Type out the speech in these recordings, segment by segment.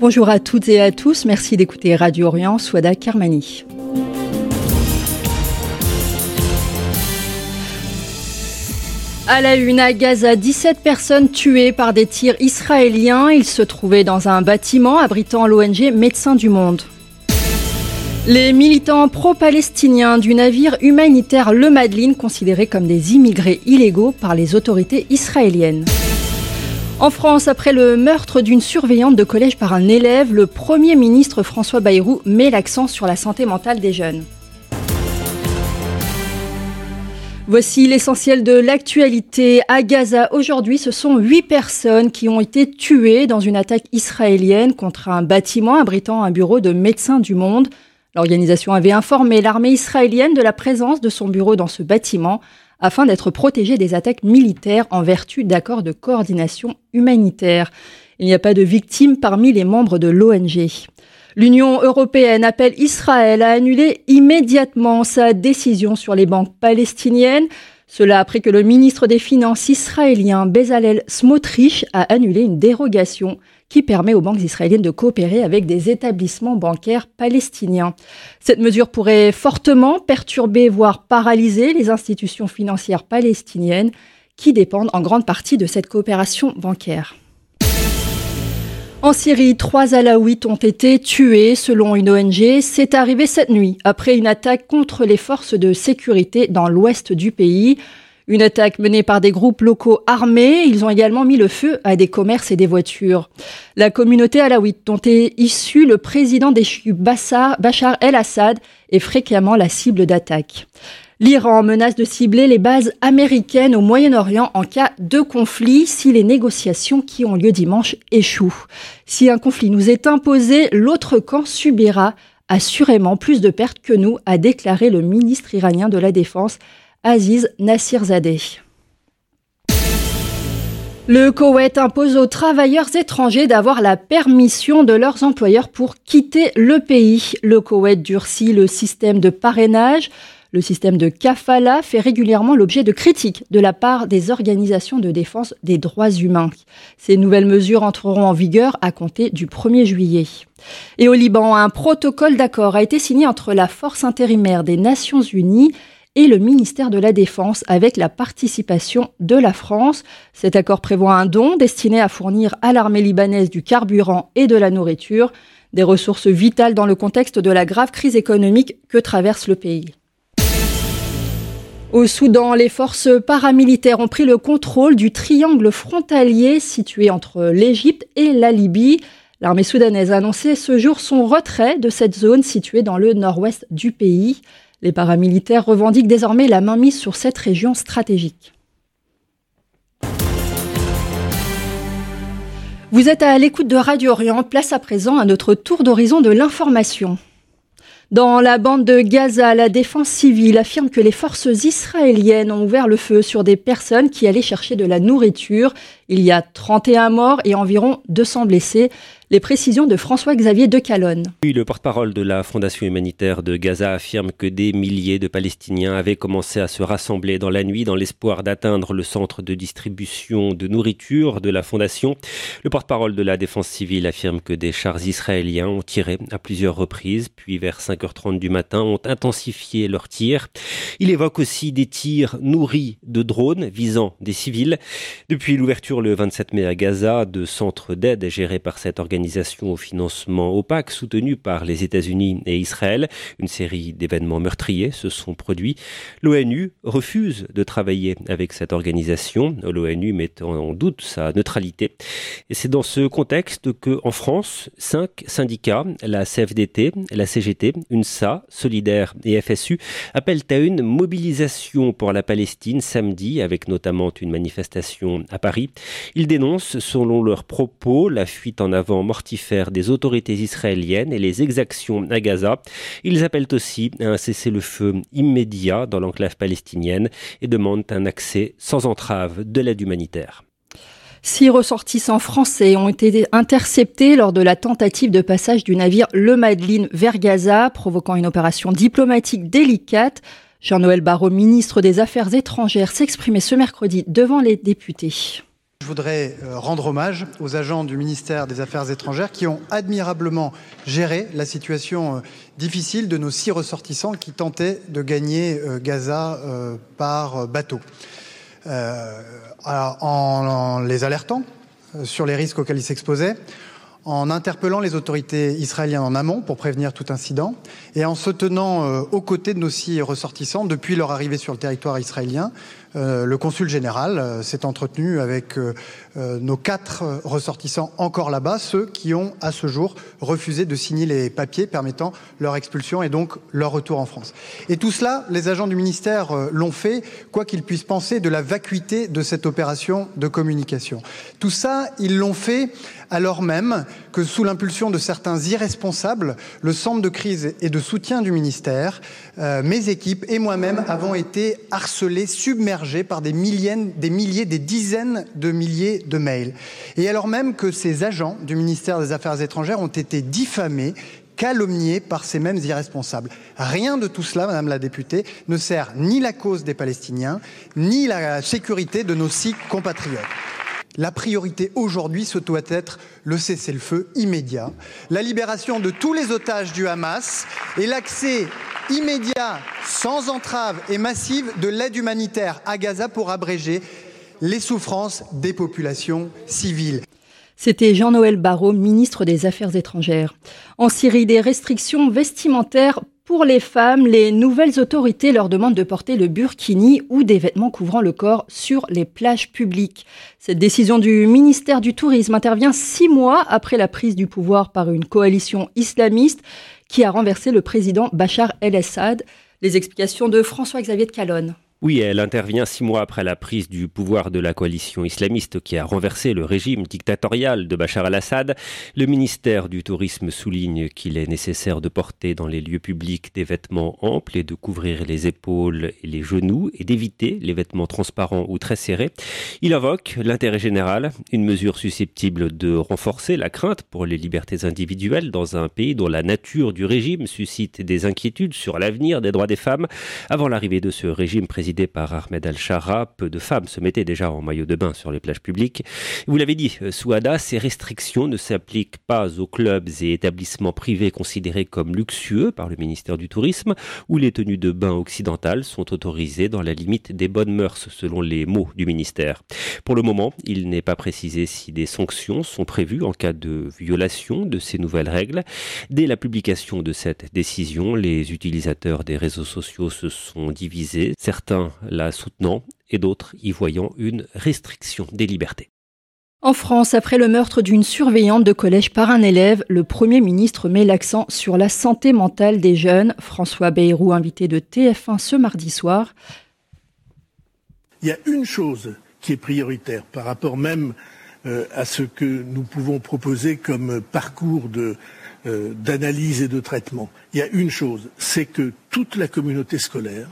Bonjour à toutes et à tous, merci d'écouter Radio Orient, Souada Kermani. À la une, à Gaza, 17 personnes tuées par des tirs israéliens. Ils se trouvaient dans un bâtiment abritant l'ONG Médecins du Monde. Les militants pro-palestiniens du navire humanitaire Le Madeleine, considérés comme des immigrés illégaux par les autorités israéliennes. En France, après le meurtre d'une surveillante de collège par un élève, le Premier ministre François Bayrou met l'accent sur la santé mentale des jeunes. Voici l'essentiel de l'actualité. À Gaza, aujourd'hui, ce sont 8 personnes qui ont été tuées dans une attaque israélienne contre un bâtiment abritant un bureau de Médecins du Monde. L'organisation avait informé l'armée israélienne de la présence de son bureau dans ce bâtiment afin d'être protégée des attaques militaires en vertu d'accords de coordination humanitaire. Il n'y a pas de victimes parmi les membres de l'ONG. L'Union européenne appelle Israël à annuler immédiatement sa décision sur les banques palestiniennes. Cela après que le ministre des Finances israélien Bezalel Smotrich a annulé une dérogation qui permet aux banques israéliennes de coopérer avec des établissements bancaires palestiniens. Cette mesure pourrait fortement perturber, voire paralyser les institutions financières palestiniennes qui dépendent en grande partie de cette coopération bancaire. En Syrie, 3 Alaouites ont été tués selon une ONG. C'est arrivé cette nuit, après une attaque contre les forces de sécurité dans l'ouest du pays. Une attaque menée par des groupes locaux armés. Ils ont également mis le feu à des commerces et des voitures. La communauté alaouite dont est issu le président déchu Bachar el-Assad est fréquemment la cible d'attaques. L'Iran menace de cibler les bases américaines au Moyen-Orient en cas de conflit si les négociations qui ont lieu dimanche échouent. Si un conflit nous est imposé, l'autre camp subira assurément plus de pertes que nous, a déclaré le ministre iranien de la Défense, Aziz Nassirzadeh. Le Koweït impose aux travailleurs étrangers d'avoir la permission de leurs employeurs pour quitter le pays. Le Koweït durcit le système de parrainage. Le système de kafala fait régulièrement l'objet de critiques de la part des organisations de défense des droits humains. Ces nouvelles mesures entreront en vigueur à compter du 1er juillet. Et au Liban, un protocole d'accord a été signé entre la force intérimaire des Nations Unies et le ministère de la Défense avec la participation de la France. Cet accord prévoit un don destiné à fournir à l'armée libanaise du carburant et de la nourriture, des ressources vitales dans le contexte de la grave crise économique que traverse le pays. Au Soudan, les forces paramilitaires ont pris le contrôle du triangle frontalier situé entre l'Égypte et la Libye. L'armée soudanaise a annoncé ce jour son retrait de cette zone située dans le nord-ouest du pays. Les paramilitaires revendiquent désormais la mainmise sur cette région stratégique. Vous êtes à l'écoute de Radio Orient, place à présent à notre tour d'horizon de l'information. Dans la bande de Gaza, la défense civile affirme que les forces israéliennes ont ouvert le feu sur des personnes qui allaient chercher de la nourriture. Il y a 31 morts et environ 200 blessés. Les précisions de François-Xavier Decalonne. Oui, le porte-parole de la Fondation humanitaire de Gaza affirme que des milliers de Palestiniens avaient commencé à se rassembler dans la nuit dans l'espoir d'atteindre le centre de distribution de nourriture de la Fondation. Le porte-parole de la défense civile affirme que des chars israéliens ont tiré à plusieurs reprises, puis vers 5h30 du matin ont intensifié leurs tirs. Il évoque aussi des tirs nourris de drones visant des civils. Depuis l'ouverture le 27 mai à Gaza de centres d'aide gérés par cette organisation au financement opaque soutenue par les États-Unis et Israël, une série d'événements meurtriers se sont produits. L'ONU refuse de travailler avec cette organisation, l'ONU mettant en doute sa neutralité. Et c'est dans ce contexte qu'en France, 5 syndicats, la CFDT, la CGT, UNSA, Solidaire et FSU, appellent à une mobilisation pour la Palestine samedi, avec notamment une manifestation à Paris. Ils dénoncent, selon leurs propos, la fuite en avant mortifère des autorités israéliennes et les exactions à Gaza. Ils appellent aussi à un cessez-le-feu immédiat dans l'enclave palestinienne et demandent un accès sans entrave de l'aide humanitaire. 6 ressortissants français ont été interceptés lors de la tentative de passage du navire Le Madeleine vers Gaza, provoquant une opération diplomatique délicate. Jean-Noël Barrot, ministre des Affaires étrangères, s'exprimait ce mercredi devant les députés. Je voudrais rendre hommage aux agents du ministère des Affaires étrangères qui ont admirablement géré la situation difficile de nos 6 ressortissants qui tentaient de gagner Gaza par bateau. En les alertant sur les risques auxquels ils s'exposaient, en interpellant les autorités israéliennes en amont pour prévenir tout incident et en se tenant aux côtés de nos 6 ressortissants depuis leur arrivée sur le territoire israélien. Le consul général s'est entretenu avec nos 4 ressortissants encore là-bas, ceux qui ont à ce jour refusé de signer les papiers permettant leur expulsion et donc leur retour en France. Et tout cela, les agents du ministère l'ont fait, quoi qu'ils puissent penser de la vacuité de cette opération de communication. Tout ça, ils l'ont fait alors même que sous l'impulsion de certains irresponsables, le centre de crise et de soutien du ministère, mes équipes et moi-même avons été harcelés, submergés par des milliers, des dizaines de milliers de mails. Et alors même que ces agents du ministère des Affaires étrangères ont été diffamés, calomniés par ces mêmes irresponsables. Rien de tout cela, Madame la députée, ne sert ni la cause des Palestiniens, ni la sécurité de nos 6 compatriotes. La priorité aujourd'hui, ce doit être le cessez-le-feu immédiat, la libération de tous les otages du Hamas et l'accès immédiat, sans entrave et massive de l'aide humanitaire à Gaza pour abréger les souffrances des populations civiles. C'était Jean-Noël Barrot, ministre des Affaires étrangères. En Syrie, des restrictions vestimentaires pour les femmes. Les nouvelles autorités leur demandent de porter le burkini ou des vêtements couvrant le corps sur les plages publiques. Cette décision du ministère du Tourisme intervient 6 mois après la prise du pouvoir par une coalition islamiste qui a renversé le président Bachar el-Assad. Les explications de François-Xavier de Calonne. Oui, elle intervient 6 mois après la prise du pouvoir de la coalition islamiste qui a renversé le régime dictatorial de Bachar el-Assad. Le ministère du Tourisme souligne qu'il est nécessaire de porter dans les lieux publics des vêtements amples et de couvrir les épaules et les genoux et d'éviter les vêtements transparents ou très serrés. Il invoque l'intérêt général, une mesure susceptible de renforcer la crainte pour les libertés individuelles dans un pays dont la nature du régime suscite des inquiétudes sur l'avenir des droits des femmes. Avant l'arrivée de ce régime présidé par Ahmed al-Shara, peu de femmes se mettaient déjà en maillot de bain sur les plages publiques. Vous l'avez dit, Souada, ces restrictions ne s'appliquent pas aux clubs et établissements privés considérés comme luxueux par le ministère du Tourisme, où les tenues de bain occidentales sont autorisées dans la limite des bonnes mœurs, selon les mots du ministère. Pour le moment, il n'est pas précisé si des sanctions sont prévues en cas de violation de ces nouvelles règles. Dès la publication de cette décision, les utilisateurs des réseaux sociaux se sont divisés. Certains la soutenant et d'autres y voyant une restriction des libertés. En France, après le meurtre d'une surveillante de collège par un élève, le Premier ministre met l'accent sur la santé mentale des jeunes. François Bayrou, invité de TF1 ce mardi soir. Il y a une chose qui est prioritaire par rapport même à ce que nous pouvons proposer comme parcours d'analyse et de traitement. Il y a une chose, c'est que toute la communauté scolaire,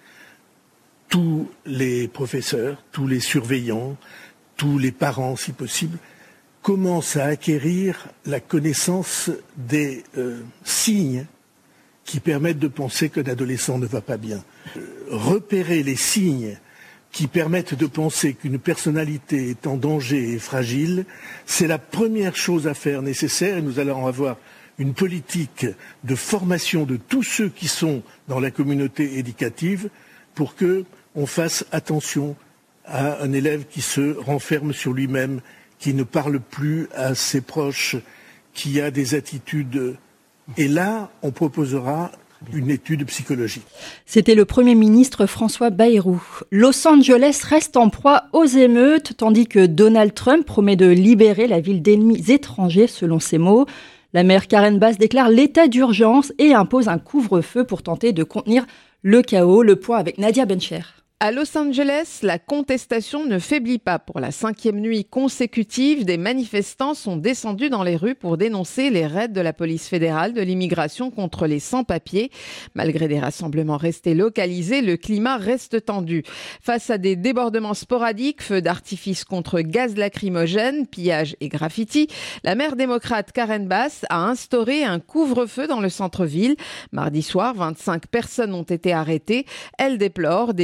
tous les professeurs, tous les surveillants, tous les parents, si possible, commencent à acquérir la connaissance des signes qui permettent de penser qu'un adolescent ne va pas bien. Repérer les signes qui permettent de penser qu'une personnalité est en danger et fragile, c'est la première chose à faire nécessaire et nous allons avoir une politique de formation de tous ceux qui sont dans la communauté éducative pour que on fasse attention à un élève qui se renferme sur lui-même, qui ne parle plus à ses proches, qui a des attitudes. Et là, on proposera une étude psychologique. C'était le Premier ministre François Bayrou. Los Angeles reste en proie aux émeutes, tandis que Donald Trump promet de libérer la ville d'ennemis étrangers, selon ses mots. La maire Karen Bass déclare l'état d'urgence et impose un couvre-feu pour tenter de contenir le chaos. Le point avec Nadia Bencher. À Los Angeles, la contestation ne faiblit pas. Pour la 5e nuit consécutive, des manifestants sont descendus dans les rues pour dénoncer les raids de la police fédérale de l'immigration contre les sans-papiers. Malgré des rassemblements restés localisés, le climat reste tendu. Face à des débordements sporadiques, feux d'artifice contre gaz lacrymogène, pillages et graffitis, la maire démocrate Karen Bass a instauré un couvre-feu dans le centre-ville. Mardi soir, 25 personnes ont été arrêtées. Elle déplore des dégâts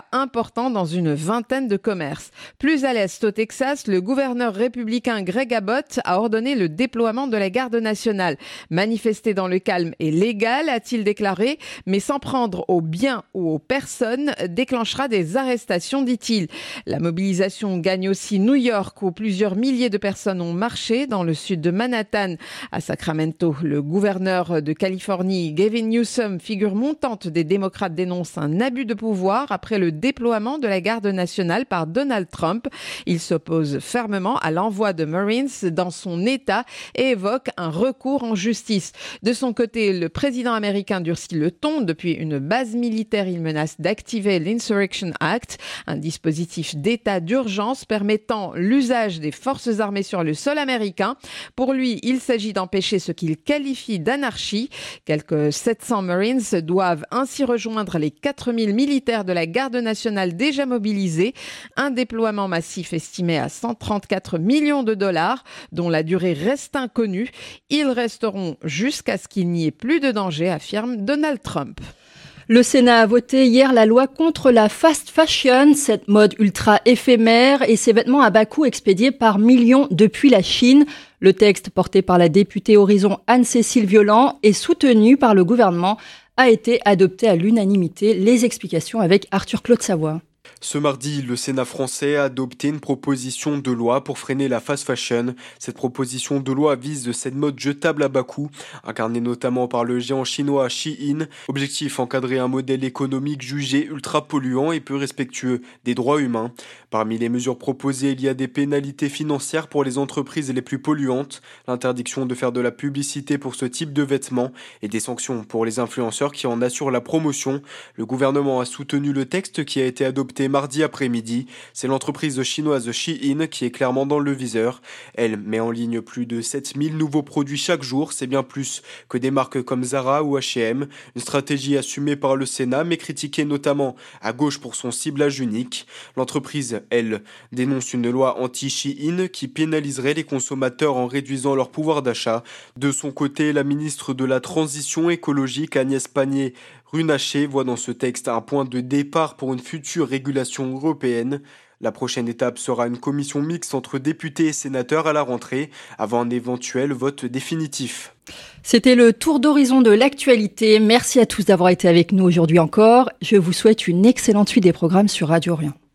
important dans une vingtaine de commerces. Plus à l'est, au Texas, le gouverneur républicain Greg Abbott a ordonné le déploiement de la garde nationale. Manifester dans le calme est légal, a-t-il déclaré, mais s'en prendre aux biens ou aux personnes déclenchera des arrestations, dit-il. La mobilisation gagne aussi New York, où plusieurs milliers de personnes ont marché dans le sud de Manhattan. À Sacramento, le gouverneur de Californie, Gavin Newsom, figure montante des démocrates, dénonce un abus de pouvoir après le déploiement de la garde nationale par Donald Trump. Il s'oppose fermement à l'envoi de Marines dans son État et évoque un recours en justice. De son côté, le président américain durcit le ton. Depuis une base militaire, il menace d'activer l'Insurrection Act, un dispositif d'état d'urgence permettant l'usage des forces armées sur le sol américain. Pour lui, il s'agit d'empêcher ce qu'il qualifie d'anarchie. Quelques 700 Marines doivent ainsi rejoindre les 4000 militaires de la garde nationale déjà mobilisés. Un déploiement massif estimé à 134 millions de dollars, dont la durée reste inconnue. Ils resteront jusqu'à ce qu'il n'y ait plus de danger, affirme Donald Trump. Le Sénat a voté hier la loi contre la fast fashion, cette mode ultra éphémère et ces vêtements à bas coût expédiés par millions depuis la Chine. Le texte, porté par la députée Horizon Anne-Cécile Violent et soutenu par le gouvernement, a été adopté à l'unanimité. Les explications avec Arthur-Claude Savoie. Ce mardi, le Sénat français a adopté une proposition de loi pour freiner la fast fashion. Cette proposition de loi vise cette mode jetable à bas coût, incarnée notamment par le géant chinois Shein. Objectif, encadrer un modèle économique jugé ultra polluant et peu respectueux des droits humains. Parmi les mesures proposées, il y a des pénalités financières pour les entreprises les plus polluantes, l'interdiction de faire de la publicité pour ce type de vêtements et des sanctions pour les influenceurs qui en assurent la promotion. Le gouvernement a soutenu le texte qui a été adopté mardi après-midi. C'est l'entreprise chinoise Shein qui est clairement dans le viseur. Elle met en ligne plus de 7000 nouveaux produits chaque jour. C'est bien plus que des marques comme Zara ou H&M. Une stratégie assumée par le Sénat, mais critiquée notamment à gauche pour son ciblage unique. L'entreprise, elle, dénonce une loi anti-Shein qui pénaliserait les consommateurs en réduisant leur pouvoir d'achat. De son côté, la ministre de la Transition écologique, Agnès Pannier-Runacher, voit dans ce texte un point de départ pour une future régulation européenne. La prochaine étape sera une commission mixte entre députés et sénateurs à la rentrée, avant un éventuel vote définitif. C'était le tour d'horizon de l'actualité. Merci à tous d'avoir été avec nous aujourd'hui encore. Je vous souhaite une excellente suite des programmes sur Radio Orient.